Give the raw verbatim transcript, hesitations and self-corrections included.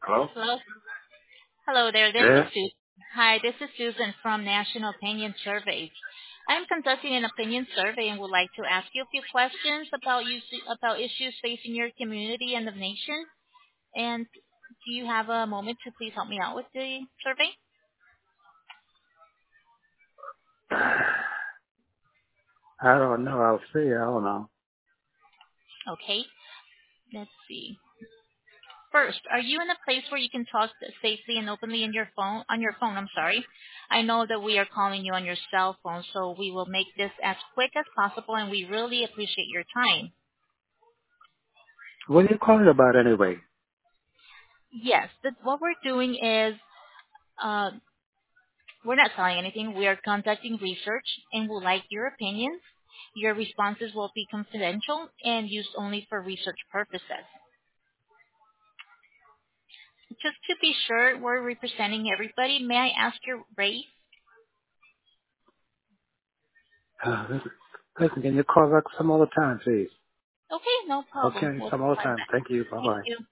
Hello? Hello. Hello there. This is Yes? Susan. Hi, this is Susan from National Opinion Surveys. I'm conducting an opinion survey and would like to ask you a few questions about you, about issues facing your community and the nation. And do you have a moment to please help me out with the survey? I don't know. I'll see. I don't know. Okay. Let's see. First, are you in a place where you can talk safely and openly in your phone on your phone? I'm sorry. I know that we are calling you on your cell phone, so we will make this as quick as possible, and we really appreciate your time. What are you calling about anyway? Yes, that what we're doing is uh, we're not selling anything. We are conducting research and would like your opinions. Your responses will be confidential and used only for research purposes. Just to be sure we're representing everybody, may I ask your race? Uh, listen, listen, can you call back some other time, please? Okay, no problem. Okay, We'll some other try time. that. Thank you. Thank Bye-bye. you.